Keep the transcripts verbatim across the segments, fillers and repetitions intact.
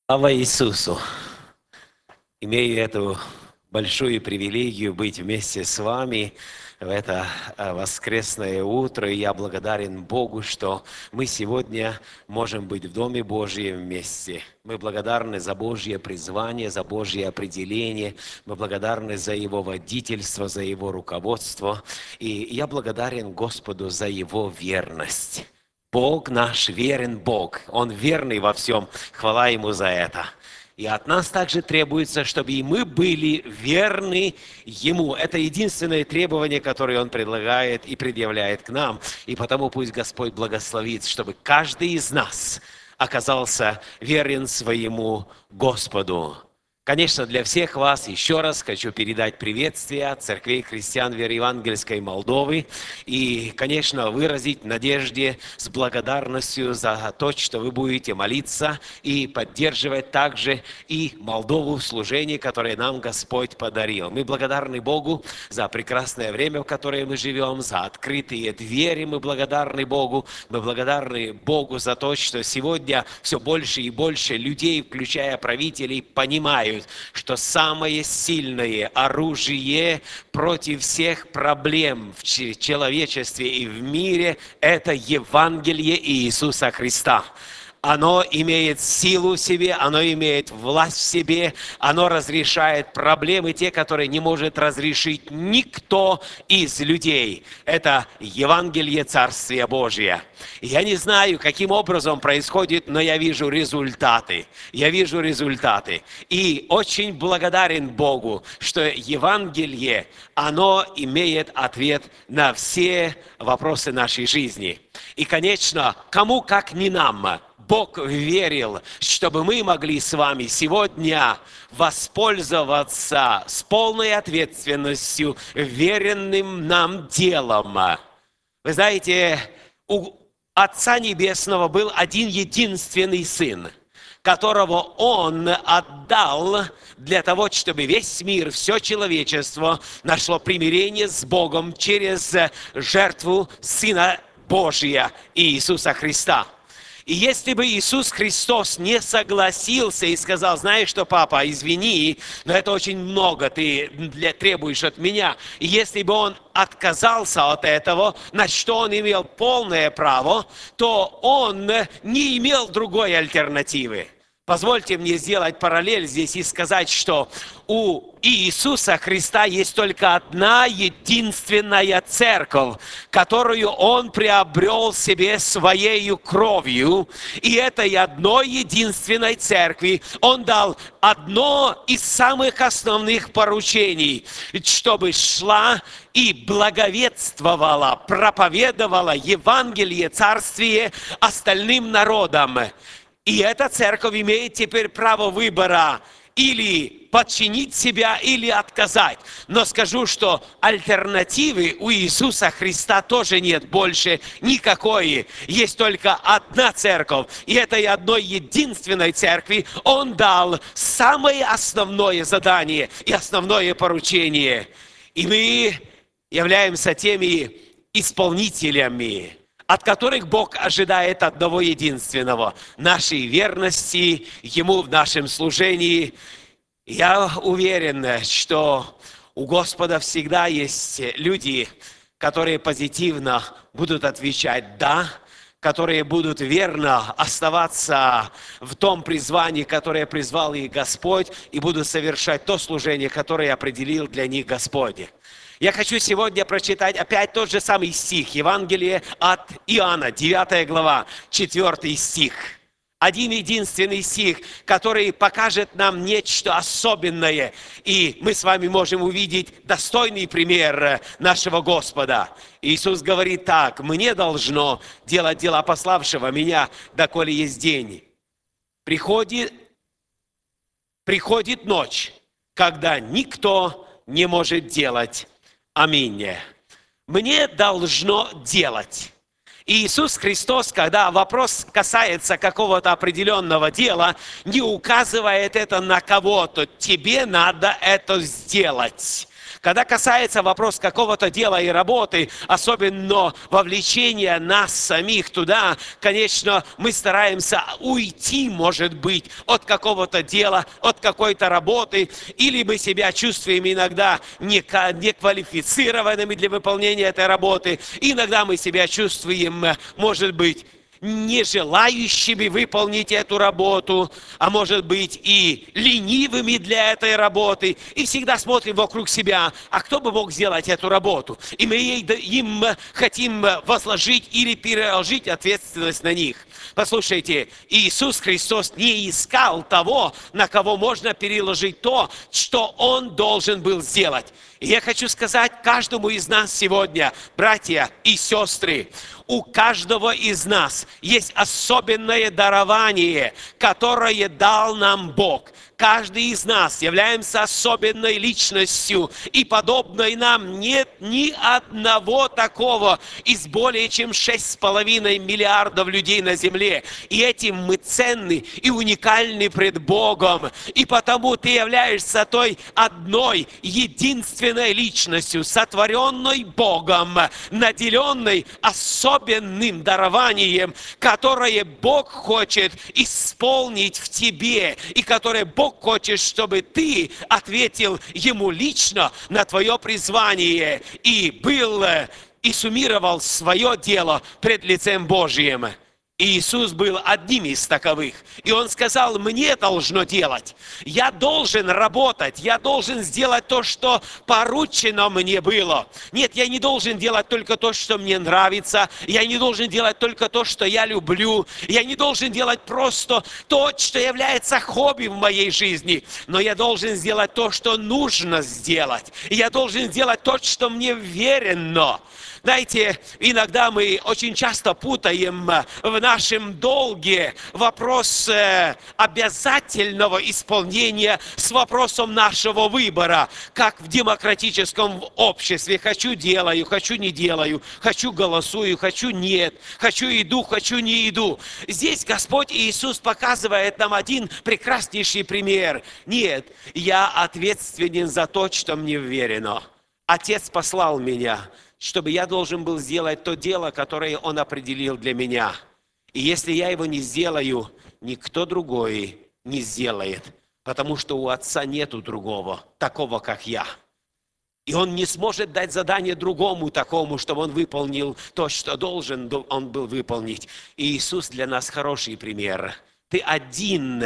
Слава Иисусу! Имею эту большую привилегию быть вместе с вами в это а, воскресное утро. И я благодарен Богу, что мы сегодня можем быть в Доме Божьем вместе. Мы благодарны за Божье призвание, за Божье определение. Мы благодарны за Его водительство, за Его руководство. И я благодарен Господу за Его верность. Бог наш верен Бог. Он верный во всем. Хвала Ему за это. И от нас также требуется, чтобы и мы были верны Ему. Это единственное требование, которое Он предлагает и предъявляет к нам. И потому пусть Господь благословит, чтобы каждый из нас оказался верен своему Господу. Конечно, для всех вас еще раз хочу передать приветствие от церквей христиан веры евангельской Молдовы и, конечно, выразить надежде с благодарностью за то, что вы будете молиться и поддерживать также и Молдову в служении, которое нам Господь подарил. Мы благодарны Богу за прекрасное время, в которое мы живем, за открытые двери. Мы благодарны Богу. Мы благодарны Богу за то, что сегодня все больше и больше людей, включая правителей, понимают, что самое сильное оружие против всех проблем в человечестве и в мире – это Евангелие Иисуса Христа. Оно имеет силу в себе, оно имеет власть в себе, оно разрешает проблемы, те, которые не может разрешить никто из людей. Это Евангелие Царствия Божия. Я не знаю, каким образом происходит, но я вижу результаты. Я вижу результаты. И очень благодарен Богу, что Евангелие, оно имеет ответ на все вопросы нашей жизни. И, конечно, кому как не нам, Бог верил, чтобы мы могли с вами сегодня воспользоваться с полной ответственностью веренным нам делом. Вы знаете, у Отца Небесного был один единственный Сын, которого Он отдал для того, чтобы весь мир, все человечество нашло примирение с Богом через жертву Сына Божия Иисуса Христа. И если бы Иисус Христос не согласился и сказал: знаешь что, папа, извини, но это очень много ты требуешь от меня. И если бы Он отказался от этого, на что Он имел полное право, то Он не имел другой альтернативы. Позвольте мне сделать параллель здесь и сказать, что у Иисуса Христа есть только одна единственная церковь, которую Он приобрел себе своей кровью. И этой одной единственной церкви Он дал одно из самых основных поручений, чтобы шла и благовествовала, проповедовала Евангелие Царствия остальным народам. И эта церковь имеет теперь право выбора: или подчинить себя, или отказать. Но скажу, что альтернативы у Иисуса Христа тоже нет больше никакой. Есть только одна церковь. И этой одной единственной церкви Он дал самое основное задание и основное поручение. И мы являемся теми исполнителями, от которых Бог ожидает одного единственного – нашей верности Ему в нашем служении. Я уверен, что у Господа всегда есть люди, которые позитивно будут отвечать «да», которые будут верно оставаться в том призвании, которое призвал их Господь, и будут совершать то служение, которое определил для них Господь. Я хочу сегодня прочитать опять тот же самый стих, Евангелие от Иоанна, девятая глава, четвёртый стих. Один единственный стих, который покажет нам нечто особенное, и мы с вами можем увидеть достойный пример нашего Господа. Иисус говорит так: «Мне должно делать дела пославшего меня, доколе есть день. Приходит, приходит ночь, когда никто не может делать. Аминь. Мне должно делать». И Иисус Христос, когда вопрос касается какого-то определенного дела, не указывает это на кого-то. Тебе надо это сделать. Когда касается вопрос какого-то дела и работы, особенно вовлечения нас самих туда, конечно, мы стараемся уйти, может быть, от какого-то дела, от какой-то работы, или мы себя чувствуем иногда неквалифицированными для выполнения этой работы, иногда мы себя чувствуем, может быть, не желающими выполнить эту работу, а может быть и ленивыми для этой работы. И всегда смотрим вокруг себя, а кто бы мог сделать эту работу? И мы им хотим возложить или переложить ответственность на них. Послушайте, Иисус Христос не искал того, на кого можно переложить то, что Он должен был сделать. И я хочу сказать каждому из нас сегодня, братья и сестры, у каждого из нас есть особенное дарование, которое дал нам Бог. Каждый из нас являемся особенной личностью, и подобной нам нет ни одного такого из более чем шесть с половиной миллиардов людей на земле. И этим мы ценны и уникальны пред Богом. И потому ты являешься той одной, единственной личностью, сотворенной Богом, наделенной особенным дарованием, которое Бог хочет исполнить в тебе, и которое Бог Бог хочет, чтобы ты ответил Ему лично на твое призвание и был, и суммировал свое дело пред лицем Божьим. И Иисус был одним из таковых. И Он сказал, мне должно делать. Я должен работать. Я должен сделать то, что поручено мне было. Нет, я не должен делать только то, что мне нравится. Я не должен делать только то, что я люблю. Я не должен делать просто то, что является хобби в моей жизни. Но я должен сделать то, что нужно сделать. И я должен сделать то, что мне верено. Знаете, иногда мы очень часто путаем в нашем долге вопрос обязательного исполнения с вопросом нашего выбора, как в демократическом обществе. Хочу – делаю, хочу – не делаю, хочу – голосую, хочу – нет, хочу – иду, хочу – не иду. Здесь Господь Иисус показывает нам один прекраснейший пример. Нет, я ответственен за то, что мне вверено. Отец послал меня, чтобы я должен был сделать то дело, которое Он определил для меня. И если я его не сделаю, никто другой не сделает, потому что у Отца нету другого, такого, как я. И Он не сможет дать задание другому такому, чтобы он выполнил то, что должен он был выполнить. И Иисус для нас хороший пример. Ты один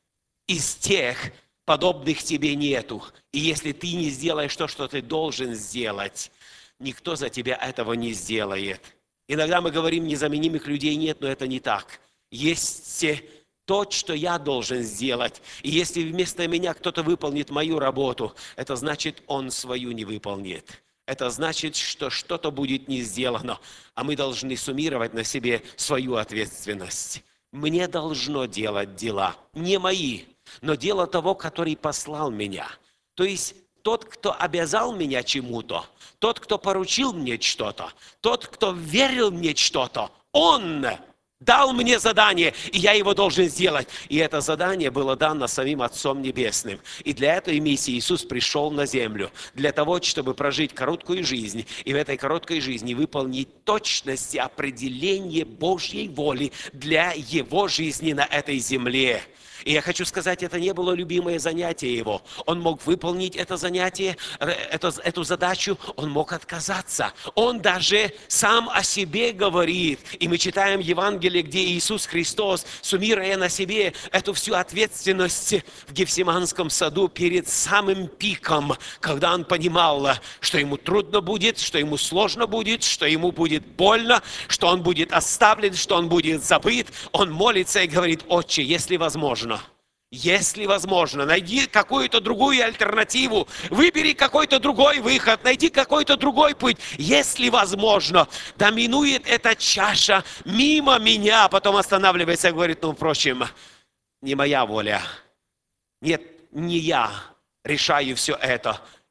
из тех, подобных тебе нету. И если ты не сделаешь то, что ты должен сделать, никто за тебя этого не сделает. Иногда мы говорим, незаменимых людей нет, но это не так. Есть то, что я должен сделать. И если вместо меня кто-то выполнит мою работу, это значит, он свою не выполнит. Это значит, что что-то будет не сделано, а мы должны суммировать на себе свою ответственность. Мне должно делать дела, не мои, но дело того, который послал меня. То есть тот, кто обязал меня чему-то, тот, кто поручил мне что-то, тот, кто верил мне что-то, он дал мне задание, и я его должен сделать. И это задание было дано самим Отцом Небесным. И для этой миссии Иисус пришел на землю, для того, чтобы прожить короткую жизнь, и в этой короткой жизни выполнить точности определение Божьей воли для Его жизни на этой земле. И я хочу сказать, это не было любимое занятие его. Он мог выполнить это занятие, эту, эту задачу, он мог отказаться. Он даже сам о себе говорит. И мы читаем Евангелие, где Иисус Христос, суммируя на себе эту всю ответственность в Гефсиманском саду перед самым пиком, когда он понимал, что ему трудно будет, что ему сложно будет, что ему будет больно, что он будет оставлен, что он будет забыт. Он молится и говорит: «Отче, если возможно, если возможно, найди какую-то другую альтернативу, выбери какой-то другой выход, найди какой-то другой путь. Если возможно, да минует эта чаша мимо меня». Потом останавливается и говорит: ну, впрочем, не моя воля. Нет, не я решаю все это.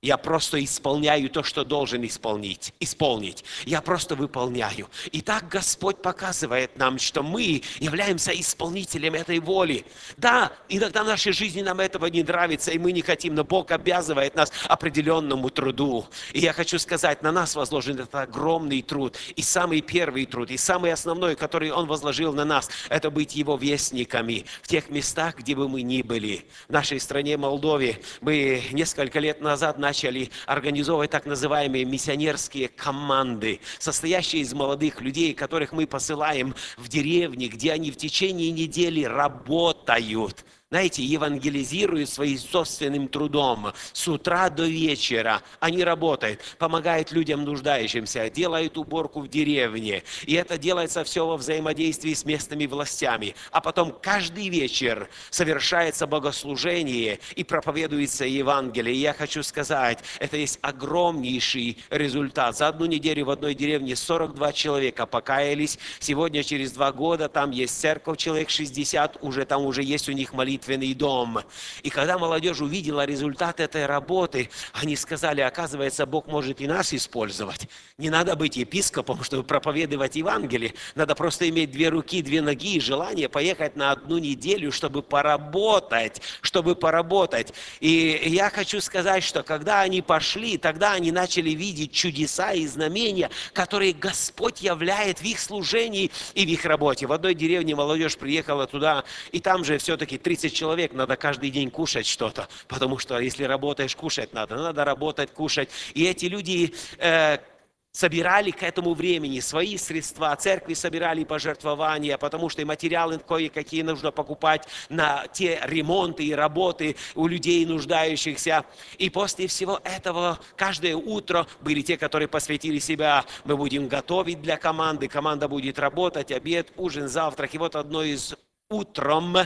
Я просто исполняю то, что должен исполнить, исполнить. Я просто выполняю. И так Господь показывает нам, что мы являемся исполнителем этой воли. Да, иногда в нашей жизни нам этого не нравится, и мы не хотим, но Бог обязывает нас определенному труду. И я хочу сказать, на нас возложен этот огромный труд. И самый первый труд, и самый основной, который Он возложил на нас, это быть Его вестниками в тех местах, где бы мы ни были. В нашей стране Молдове мы несколько лет назад начали начали организовывать так называемые миссионерские команды, состоящие из молодых людей, которых мы посылаем в деревни, где они в течение недели работают. Знаете, евангелизируют своим собственным трудом с утра до вечера. Они работают, помогают людям нуждающимся, делают уборку в деревне. И это делается все во взаимодействии с местными властями. А потом каждый вечер совершается богослужение и проповедуется Евангелие. И я хочу сказать, это есть огромнейший результат. За одну неделю в одной деревне сорок два человека покаялись. Сегодня, через два года, там есть церковь, человек шестьдесят, уже там уже есть у них молитва. Дом. И когда молодежь увидела результат этой работы, они сказали, оказывается, Бог может и нас использовать. Не надо быть епископом, чтобы проповедовать Евангелие. Надо просто иметь две руки, две ноги и желание поехать на одну неделю, чтобы поработать, чтобы поработать. И я хочу сказать, что когда они пошли, тогда они начали видеть чудеса и знамения, которые Господь являет в их служении и в их работе. В одной деревне молодежь приехала туда, и там же все-таки тридцать человек, надо каждый день кушать что-то, потому что если работаешь, кушать надо, надо работать, кушать. И эти люди э, собирали к этому времени свои средства, церкви собирали пожертвования, потому что и материалы кое-какие нужно покупать на те ремонты и работы у людей нуждающихся. И после всего этого каждое утро были те, которые посвятили себя, мы будем готовить для команды, команда будет работать, обед, ужин, завтрак. И вот одно из утром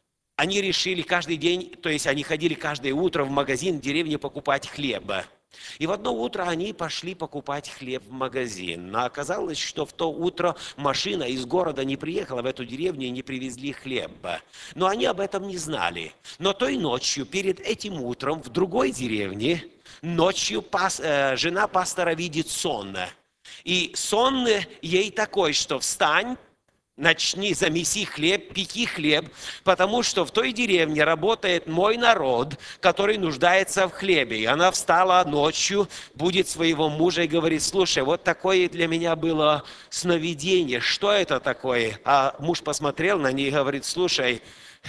они решили каждый день, то есть они ходили каждое утро в магазин в деревне покупать хлеб. И в одно утро они пошли покупать хлеб в магазин. Но оказалось, что в то утро машина из города не приехала в эту деревню и не привезли хлеб. Но они об этом не знали. Но той ночью, перед этим утром, в другой деревне, ночью пас, э, жена пастора видит сон. И сон ей такой, что встань, начни, замеси хлеб, пеки хлеб, потому что в той деревне работает мой народ, который нуждается в хлебе. И она встала ночью, будет своего мужа и говорит, слушай, вот такое для меня было сновидение, что это такое? А муж посмотрел на нее и говорит, слушай,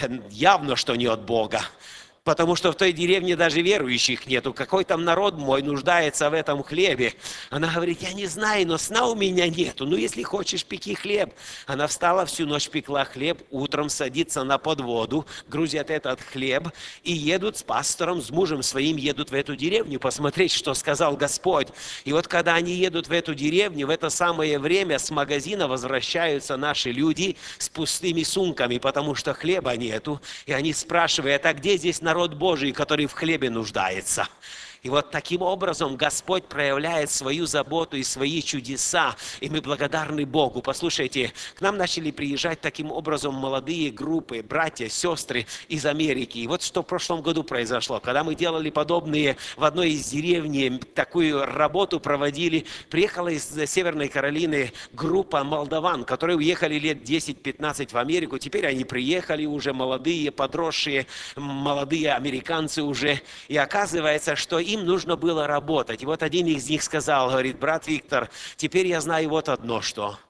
явно, что не от Бога. Потому что в той деревне даже верующих нету. Какой там народ мой нуждается в этом хлебе? Она говорит, я не знаю, но сна у меня нету. Ну, если хочешь, пеки хлеб. Она встала, всю ночь пекла хлеб, утром садится на подводу, грузят этот хлеб и едут с пастором, с мужем своим, едут в эту деревню посмотреть, что сказал Господь. И вот когда они едут в эту деревню, в это самое время с магазина возвращаются наши люди с пустыми сумками, потому что хлеба нету. И они спрашивают, а где здесь народ Божий, который в хлебе нуждается? И вот таким образом Господь проявляет свою заботу и свои чудеса, и мы благодарны Богу. Послушайте, к нам начали приезжать таким образом молодые группы, братья, сестры из Америки. И вот что в прошлом году произошло, когда мы делали подобные в одной из деревень, такую работу проводили, приехала из Северной Каролины группа молдаван, которые уехали лет десять-пятнадцать в Америку. Теперь они приехали уже молодые, подросшие, молодые американцы уже. И оказывается, что им нужно было работать. И вот один из них сказал, говорит, брат Виктор, теперь я знаю вот одно, что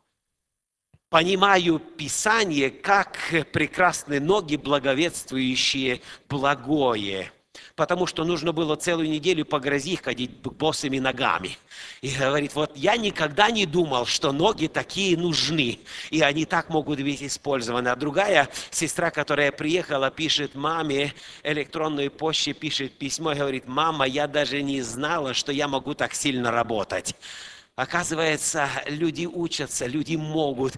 понимаю Писание, как прекрасны ноги, благовествующие благое. Потому что нужно было целую неделю по грязи ходить босыми ногами. И говорит, вот я никогда не думал, что ноги такие нужны. И они так могут быть использованы. А другая сестра, которая приехала, пишет маме электронной почте, пишет письмо и говорит, мама, я даже не знала, что я могу так сильно работать. Оказывается, люди учатся, люди могут.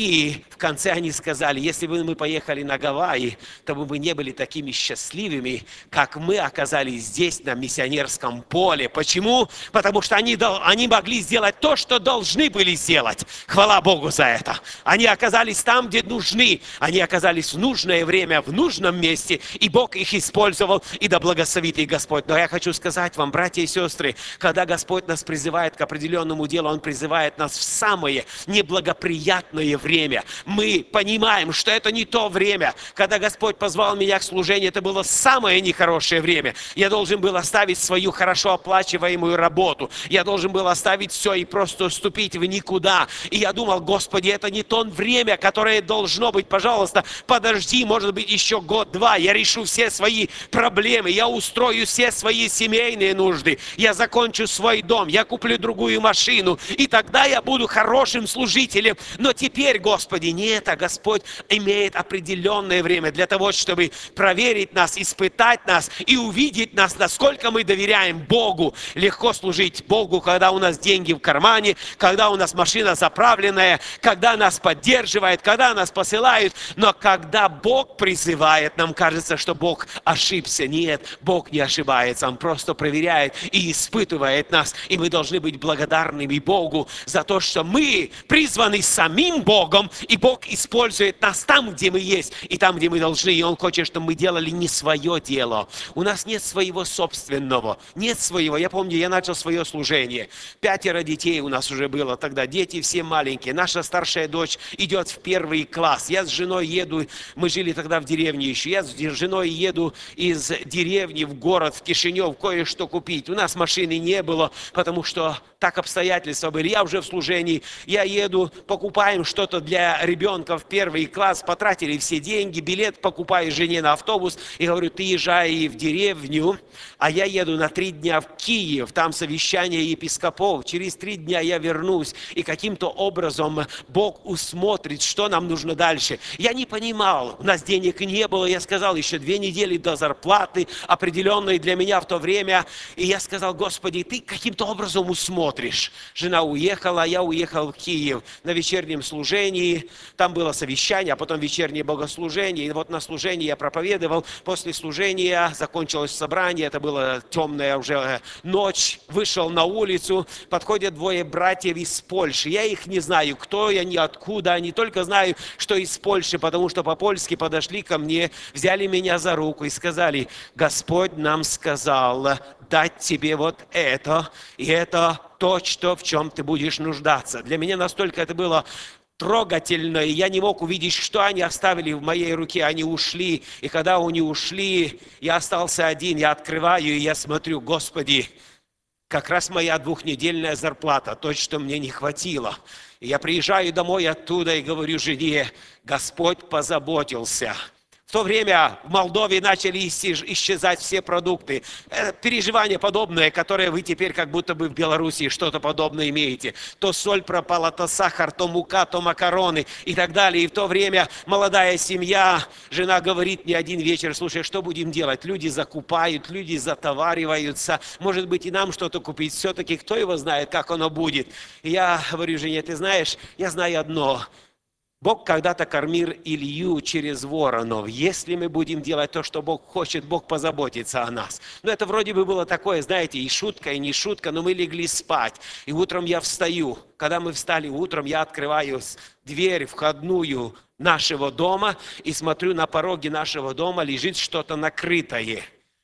И в конце они сказали, если бы мы поехали на Гавайи, то мы бы не были такими счастливыми, как мы оказались здесь, на миссионерском поле. Почему? Потому что они, они могли сделать то, что должны были сделать. Хвала Богу за это. Они оказались там, где нужны. Они оказались в нужное время, в нужном месте. И Бог их использовал, и да благословит их Господь. Но я хочу сказать вам, братья и сестры, когда Господь нас призывает к определенному делу, Он призывает нас в самое неблагоприятное время. Мы понимаем, что это не то время. Когда Господь позвал меня к служению, это было самое нехорошее время. Я должен был оставить свою хорошо оплачиваемую работу. Я должен был оставить все и просто вступить в никуда. И я думал, Господи, это не то время, которое должно быть. Пожалуйста, подожди, может быть, еще год-два. Я решу все свои проблемы. Я устрою все свои семейные нужды. Я закончу свой дом. Я куплю другую машину. И тогда я буду хорошим служителем. Но теперь, Господи, не это. Господь имеет определенное время для того, чтобы проверить нас, испытать нас и увидеть нас, насколько мы доверяем Богу. Легко служить Богу, когда у нас деньги в кармане, когда у нас машина заправленная, когда нас поддерживает, когда нас посылают. Но когда Бог призывает, нам кажется, что Бог ошибся. Нет, Бог не ошибается. Он просто проверяет и испытывает нас. И мы должны быть благодарными Богу за то, что мы призваны самим Богом, и Бог использует нас там, где мы есть, и там, где мы должны. И Он хочет, чтобы мы делали не свое дело. У нас нет своего собственного, нет своего. Я помню, я начал свое служение. Пятеро детей у нас уже было тогда. Дети все маленькие. Наша старшая дочь идет в первый класс. Я с женой еду, мы жили тогда в деревне еще. Я с женой еду из деревни в город, в Кишинев, кое-что купить. У нас машины не было, потому что так обстоятельства были. Я уже в служении, я еду, покупаем что-то для ребенка в первый класс, потратили все деньги, билет покупаю жене на автобус и говорю, ты езжай в деревню, а я еду на три дня в Киев, там совещание епископов, через три дня я вернусь, и каким-то образом Бог усмотрит, что нам нужно дальше. Я не понимал, у нас денег не было, я сказал, еще две недели до зарплаты, определенной для меня в то время, и я сказал, Господи, ты каким-то образом усмотришь. Жена уехала, я уехал в Киев на вечернем служении, там было совещание, а потом вечернее богослужение, и вот на служении я проповедовал, после служения закончилось собрание, это была темная уже ночь, вышел на улицу, подходят двое братьев из Польши, я их не знаю, кто они, откуда они, только знаю, что из Польши, потому что по-польски подошли ко мне, взяли меня за руку и сказали, Господь нам сказал дать тебе вот это, и это то, что, в чем ты будешь нуждаться. Для меня настолько это было трогательно, и я не мог увидеть, что они оставили в моей руке, они ушли, и когда они ушли, я остался один, я открываю, и я смотрю, Господи, как раз моя двухнедельная зарплата, то, что мне не хватило. И я приезжаю домой оттуда и говорю жене, Господь позаботился. В то время в Молдове начали исчезать все продукты. Это переживание подобное, которое вы теперь как будто бы в Белоруссии что-то подобное имеете. То соль пропала, то сахар, то мука, то макароны и так далее. И в то время молодая семья, жена говорит мне один вечер, слушай, что будем делать? Люди закупают, люди затовариваются. Может быть и нам что-то купить. Все-таки кто его знает, как оно будет. И я говорю жене, ты знаешь, я знаю одно. Бог когда-то кормил Илью через воронов. Если мы будем делать то, что Бог хочет, Бог позаботится о нас. Но это вроде бы было такое, знаете, и шутка, и не шутка, но мы легли спать. И утром я встаю. Когда мы встали утром, я открываю дверь входную нашего дома и смотрю, на пороге нашего дома лежит что-то накрытое.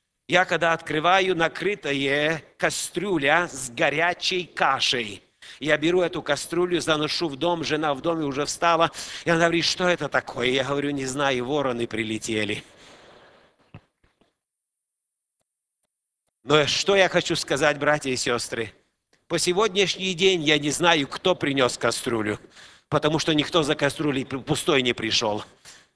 Я когда открываю накрытое кастрюля с горячей кашей. Я беру эту кастрюлю, заношу в дом, жена в доме уже встала, и она говорит, что это такое? Я говорю, не знаю, вороны прилетели. Но что я хочу сказать, братья и сестры? По сегодняшний день я не знаю, кто принес кастрюлю, потому что никто за кастрюлей пустой не пришел.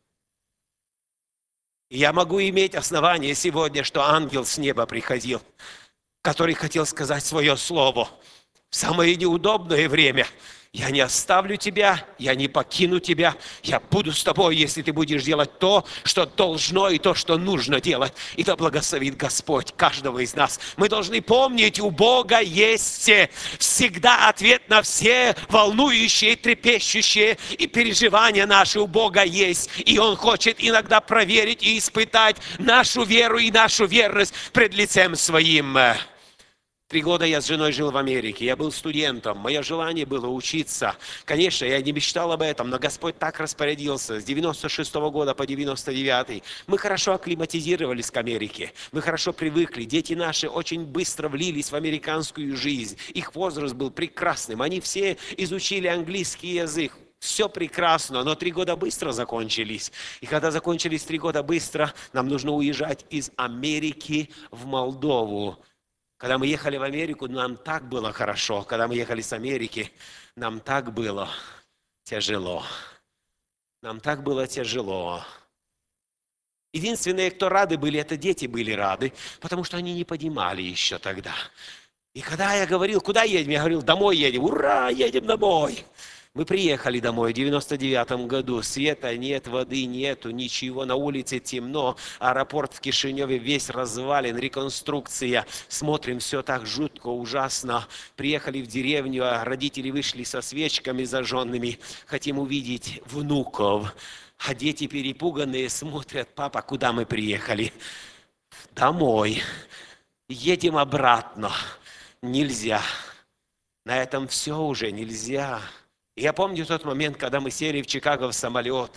Я могу иметь основание сегодня, что ангел с неба приходил, который хотел сказать свое слово. В самое неудобное время. Я не оставлю тебя, я не покину тебя, я буду с тобой, если ты будешь делать то, что должно и то, что нужно делать. И да благословит Господь каждого из нас. Мы должны помнить, у Бога есть всегда ответ на все волнующие, трепещущие и переживания наши у Бога есть. И Он хочет иногда проверить и испытать нашу веру и нашу верность пред лицем Своим. Три года я с женой жил в Америке, я был студентом, мое желание было учиться. Конечно, я не мечтал об этом, но Господь так распорядился. С девяносто шестого года по девяносто девятый мы хорошо акклиматизировались к Америке, мы хорошо привыкли. Дети наши очень быстро влились в американскую жизнь. Их возраст был прекрасным, они все изучили английский язык. Все прекрасно, но три года быстро закончились. И когда закончились три года быстро, нам нужно уезжать из Америки в Молдову. Когда мы ехали в Америку, нам так было хорошо. Когда мы ехали с Америки, нам так было тяжело. Нам так было тяжело. Единственные, кто рады были, это дети были рады, потому что они не понимали еще тогда. И когда я говорил, куда едем, я говорил, домой едем. Ура, едем домой. Мы приехали домой в девяносто девятом году. Света нет, воды нету, ничего. На улице темно. Аэропорт в Кишиневе весь развален. Реконструкция. Смотрим, все так жутко, ужасно. Приехали в деревню, а родители вышли со свечками зажженными. Хотим увидеть внуков. А дети перепуганные смотрят, папа, куда мы приехали? Домой. Едем обратно. Нельзя. На этом все уже нельзя. Я помню тот момент, когда мы сели в Чикаго в самолет.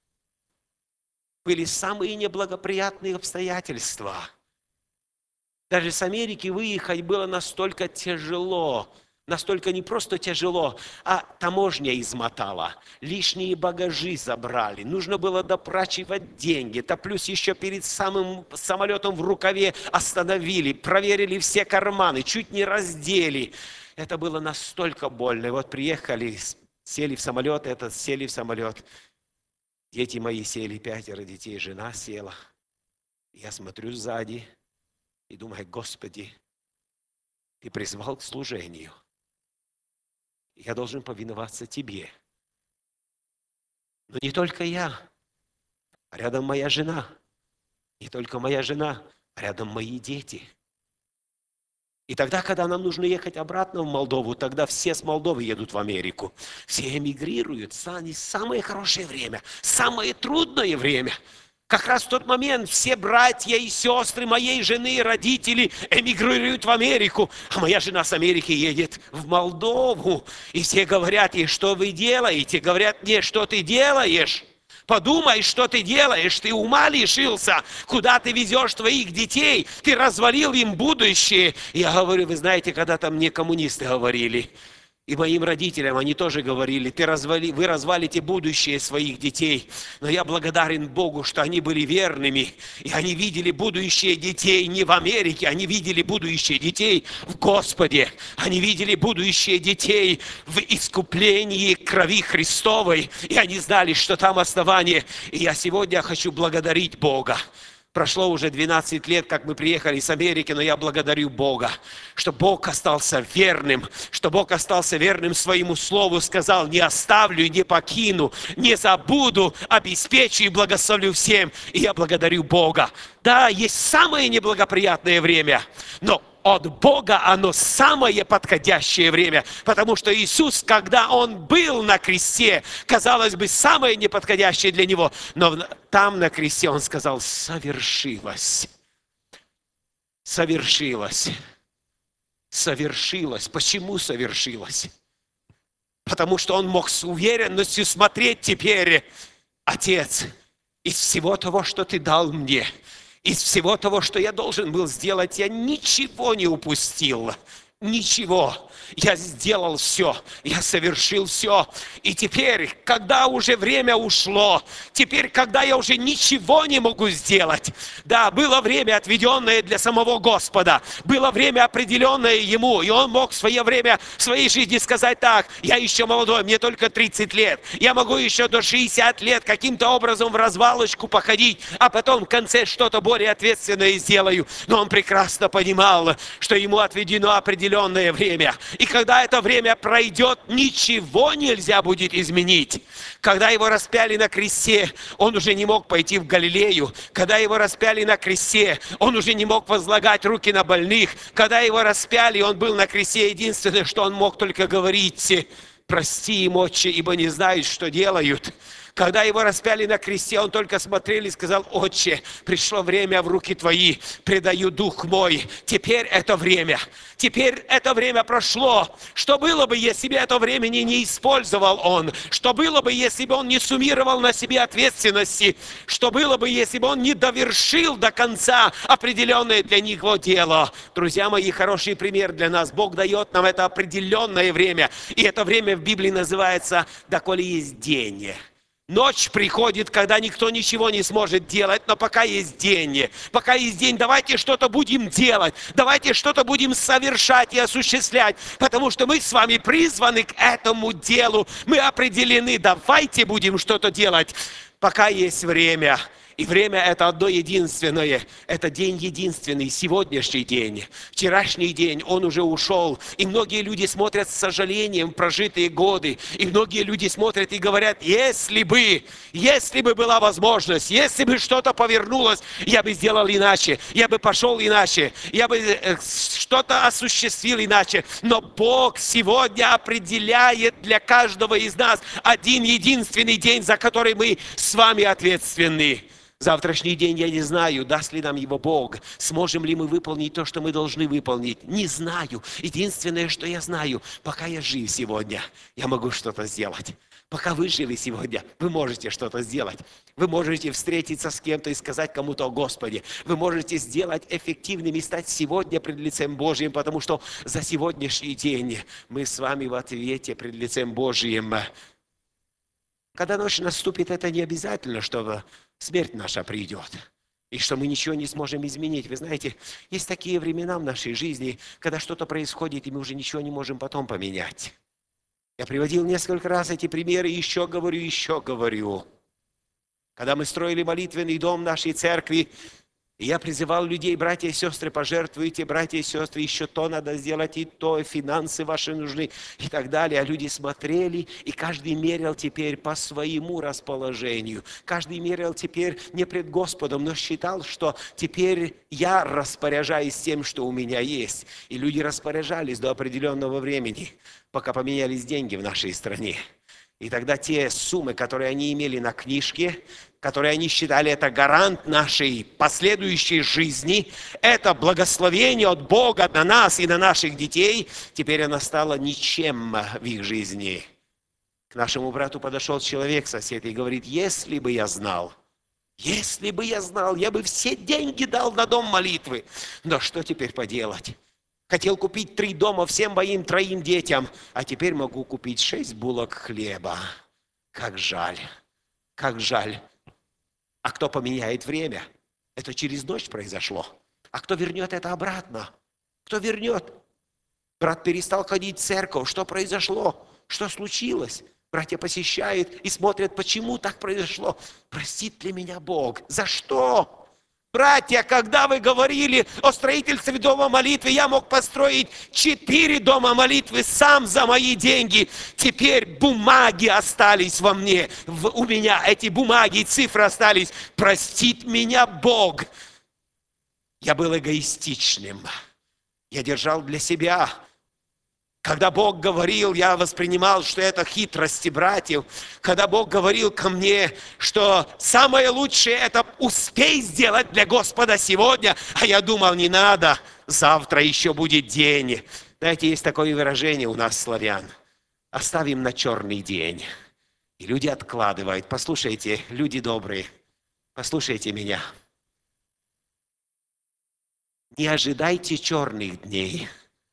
Были самые неблагоприятные обстоятельства. Даже с Америки выехать было настолько тяжело. Настолько не просто тяжело, а таможня измотала. Лишние багажи забрали. Нужно было допрачивать деньги. Да плюс еще перед самым самолетом в рукаве остановили. Проверили все карманы. Чуть не раздели. Это было настолько больно. И вот приехали... Сели в самолет, этот сели в самолет. Дети мои сели, пятеро детей, жена села. Я смотрю сзади и думаю, Господи, Ты призвал к служению. Я должен повиноваться Тебе. Но не только я, а рядом моя жена. Не только моя жена, а рядом мои дети. И тогда, когда нам нужно ехать обратно в Молдову, тогда все с Молдовы едут в Америку. Все эмигрируют. Самое хорошее время, самое трудное время. Как раз в тот момент все братья и сестры моей жены, родители эмигрируют в Америку. А моя жена с Америки едет в Молдову. И все говорят ей, что вы делаете? Говорят мне, что ты делаешь? Подумай, что ты делаешь, ты ума лишился, куда ты везешь твоих детей, ты развалил им будущее. Я говорю, вы знаете, когда-то мне коммунисты говорили, и моим родителям они тоже говорили, ты развали, вы развалите будущее своих детей. Но я благодарен Богу, что они были верными, и они видели будущее детей не в Америке, они видели будущее детей в Господе. Они видели будущее детей в искуплении крови Христовой, и они знали, что там основание. И я сегодня хочу благодарить Бога. Прошло уже двенадцать лет, как мы приехали с Америки, но я благодарю Бога, что Бог остался верным, что Бог остался верным своему слову, сказал, не оставлю, не покину, не забуду, обеспечу и благословлю всем. И я благодарю Бога. Да, есть самое неблагоприятное время, но от Бога оно самое подходящее время, потому что Иисус, когда Он был на кресте, казалось бы, самое неподходящее для Него, но там на кресте Он сказал, совершилось, совершилось, совершилось. Почему совершилось? Потому что Он мог с уверенностью смотреть теперь, Отец, из всего того, что Ты дал мне, из всего того, что я должен был сделать, я ничего не упустил. Ничего. Я сделал все. Я совершил все. И теперь, когда уже время ушло, теперь, когда я уже ничего не могу сделать, да, было время, отведенное для самого Господа, было время, определенное Ему, и Он мог в свое время, в своей жизни сказать так, я еще молодой, мне только тридцать лет, я могу еще до шестидесяти лет каким-то образом в развалочку походить, а потом в конце что-то более ответственное сделаю. Но Он прекрасно понимал, что Ему отведено определенное определенное время. И когда это время пройдет, ничего нельзя будет изменить. Когда его распяли на кресте, он уже не мог пойти в Галилею. Когда его распяли на кресте, он уже не мог возлагать руки на больных. Когда его распяли, он был на кресте, единственное, что он мог только говорить: прости им, Отче, ибо не знают, что делают. Когда его распяли на кресте, он только смотрел и сказал: Отче, пришло время в руки Твои, предаю дух мой. Теперь это время, теперь это время прошло. Что было бы, если бы это времени не использовал он? Что было бы, если бы он не суммировал на себе ответственности? Что было бы, если бы он не довершил до конца определенное для него дело? Друзья мои, хороший пример для нас. Бог дает нам это определенное время. И это время в Библии называется «доколе есть день». Ночь приходит, когда никто ничего не сможет делать, но пока есть день, пока есть день, давайте что-то будем делать, давайте что-то будем совершать и осуществлять, потому что мы с вами призваны к этому делу, мы определены, давайте будем что-то делать, пока есть время. И время это одно единственное, это день единственный, сегодняшний день, вчерашний день, он уже ушел. И многие люди смотрят с сожалением прожитые годы, и многие люди смотрят и говорят: если бы, если бы была возможность, если бы что-то повернулось, я бы сделал иначе, я бы пошел иначе, я бы что-то осуществил иначе. Но Бог сегодня определяет для каждого из нас один единственный день, за который мы с вами ответственны. Завтрашний день я не знаю, даст ли нам его Бог, сможем ли мы выполнить то, что мы должны выполнить. Не знаю. Единственное, что я знаю, пока я жив сегодня, я могу что-то сделать. Пока вы живы сегодня, вы можете что-то сделать. Вы можете встретиться с кем-то и сказать кому-то о Господе. Вы можете сделать эффективным и стать сегодня пред лицем Божьим, потому что за сегодняшний день мы с вами в ответе пред лицем Божьим. Когда ночь наступит, это не обязательно, что смерть наша придет, и что мы ничего не сможем изменить. Вы знаете, есть такие времена в нашей жизни, когда что-то происходит, и мы уже ничего не можем потом поменять. Я приводил несколько раз эти примеры, еще говорю, еще говорю. Когда мы строили молитвенный дом нашей церкви, и я призывал людей: братья и сестры, пожертвуйте, братья и сестры, еще то надо сделать, и то, финансы ваши нужны, и так далее. А люди смотрели, и каждый мерял теперь по своему расположению. Каждый мерял теперь не пред Господом, но считал, что теперь я распоряжаюсь тем, что у меня есть. И люди распоряжались до определенного времени, пока поменялись деньги в нашей стране. И тогда те суммы, которые они имели на книжке, которые они считали это гарант нашей последующей жизни, это благословение от Бога на нас и на наших детей, теперь она стала ничем в их жизни. К нашему брату подошел человек, сосед, и говорит: если бы я знал, если бы я знал, я бы все деньги дал на дом молитвы. Но что теперь поделать? Хотел купить три дома всем моим троим детям, а теперь могу купить шесть булок хлеба. Как жаль, как жаль. А кто поменяет время? Это через ночь произошло. А кто вернет это обратно? Кто вернет? Брат перестал ходить в церковь. Что произошло? Что случилось? Братья посещают и смотрят, почему так произошло. Простит ли меня Бог? За что? Братья, когда вы говорили о строительстве дома молитвы, я мог построить четыре дома молитвы сам за мои деньги. Теперь бумаги остались во мне. В, у меня эти бумаги и цифры остались. Простит меня Бог. Я был эгоистичным. Я держал для себя. Когда Бог говорил, я воспринимал, что это хитрости братьев. Когда Бог говорил ко мне, что самое лучшее – это успей сделать для Господа сегодня, а я думал, не надо, завтра еще будет день. Знаете, есть такое выражение у нас, славян: оставим на черный день. И люди откладывают. Послушайте, люди добрые, послушайте меня. Не ожидайте черных дней.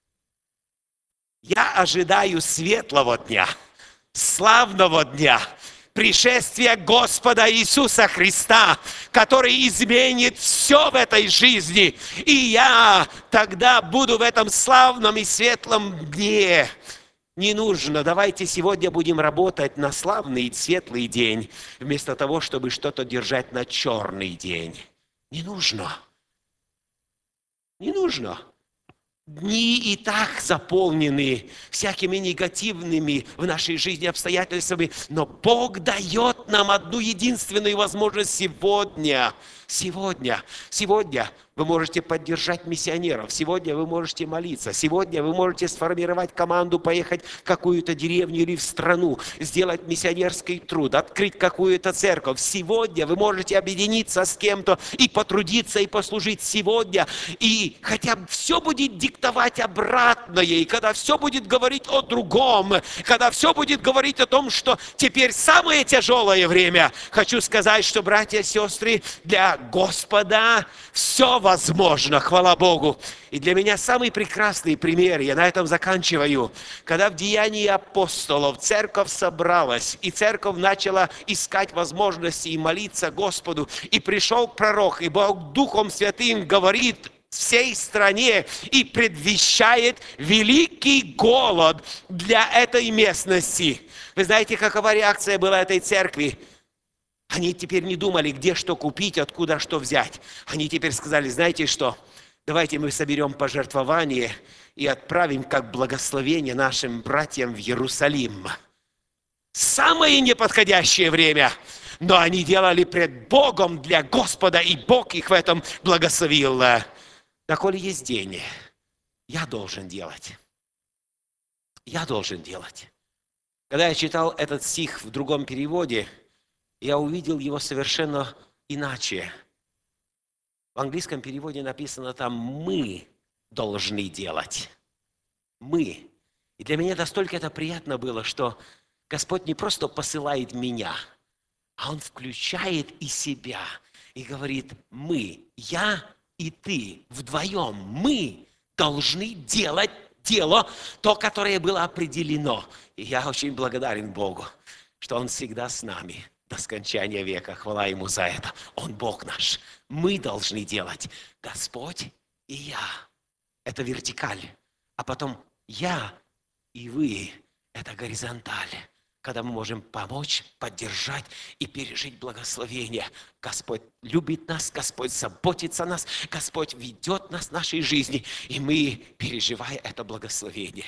Я ожидаю светлого дня, славного дня, пришествия Господа Иисуса Христа, который изменит все в этой жизни. И я тогда буду в этом славном и светлом дне. Не нужно, давайте сегодня будем работать на славный и светлый день, вместо того, чтобы что-то держать на черный день. Не нужно. Не нужно. Дни и так заполнены всякими негативными в нашей жизни обстоятельствами, но Бог дает нам одну единственную возможность сегодня. Сегодня, сегодня вы можете поддержать миссионеров, сегодня вы можете молиться, сегодня вы можете сформировать команду, поехать в какую-то деревню или в страну, сделать миссионерский труд, открыть какую-то церковь. Сегодня вы можете объединиться с кем-то и потрудиться, и послужить сегодня. И хотя все будет диктовать обратное, и когда все будет говорить о другом, когда все будет говорить о том, что теперь самое тяжелое время, хочу сказать, что, братья и сестры, для Господа все возможно, хвала Богу. И для меня самый прекрасный пример, я на этом заканчиваю, когда в Деянии апостолов церковь собралась, и церковь начала искать возможности и молиться Господу, и пришел пророк, и Бог Духом Святым говорит всей стране и предвещает великий голод для этой местности. Вы знаете, какова реакция была этой церкви? Они теперь не думали, где что купить, откуда что взять. Они теперь сказали, знаете что, давайте мы соберем пожертвование и отправим как благословение нашим братьям в Иерусалим. Самое неподходящее время, но они делали пред Богом для Господа, и Бог их в этом благословил. Да коли есть день, я должен делать. Я должен делать. Когда я читал этот стих в другом переводе, я увидел его совершенно иначе. В английском переводе написано там «мы должны делать». Мы. И для меня настолько это приятно было, что Господь не просто посылает меня, а Он включает и себя. И говорит, мы, я и ты, вдвоем, мы должны делать дело, то, которое было определено. И я очень благодарен Богу, что Он всегда с нами. До скончания века. Хвала Ему за это. Он Бог наш. Мы должны делать. Господь и я. Это вертикаль. А потом я и вы. Это горизонталь. Когда мы можем помочь, поддержать и пережить благословение. Господь любит нас, Господь заботится о нас, Господь ведет нас в нашей жизни. И мы, переживая это благословение.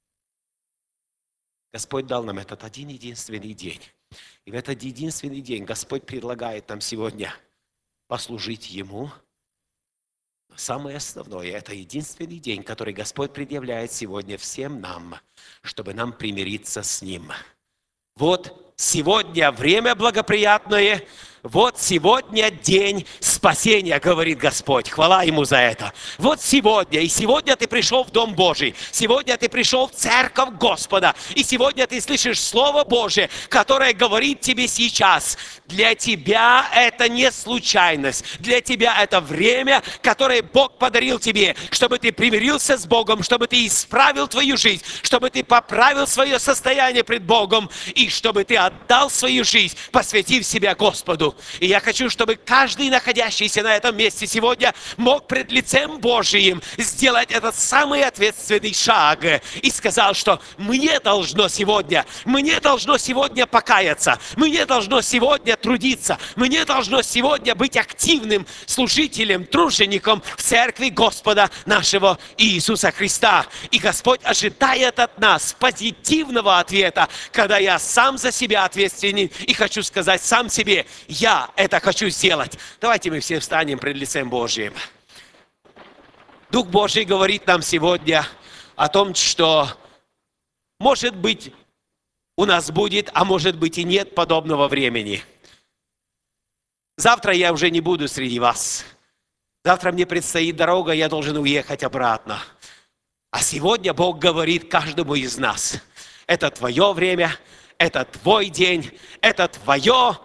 Господь дал нам этот один единственный день. И в этот единственный день Господь предлагает нам сегодня послужить Ему. Но самое основное, это единственный день, который Господь предъявляет сегодня всем нам, чтобы нам примириться с Ним. Вот сегодня время благоприятное, вот сегодня день спасения, говорит Господь. Хвала Ему за это. Вот сегодня, и сегодня ты пришел в Дом Божий, сегодня ты пришел в Церковь Господа, и сегодня ты слышишь Слово Божие, которое говорит тебе сейчас. Для тебя это не случайность, для тебя это время, которое Бог подарил тебе, чтобы ты примирился с Богом, чтобы ты исправил твою жизнь, чтобы ты поправил свое состояние пред Богом, и чтобы ты отдал свою жизнь, посвятив себя Господу. И я хочу, чтобы каждый, находящийся на этом месте сегодня, мог пред лицем Божиим сделать этот самый ответственный шаг и сказал, что мне должно сегодня, мне должно сегодня покаяться, мне должно сегодня трудиться, мне должно сегодня быть активным служителем, тружеником в церкви Господа нашего Иисуса Христа. И Господь ожидает от нас позитивного ответа, когда я сам за себя ответственен и хочу сказать сам себе, я это хочу сделать. Давайте мы все встанем пред лицем Божьим. Дух Божий говорит нам сегодня о том, что может быть у нас будет, а может быть и нет подобного времени. Завтра я уже не буду среди вас. Завтра мне предстоит дорога, я должен уехать обратно. А сегодня Бог говорит каждому из нас. Это твое время, это твой день, это твое,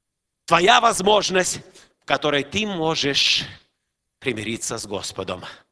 твоя возможность, в которой ты можешь примириться с Господом.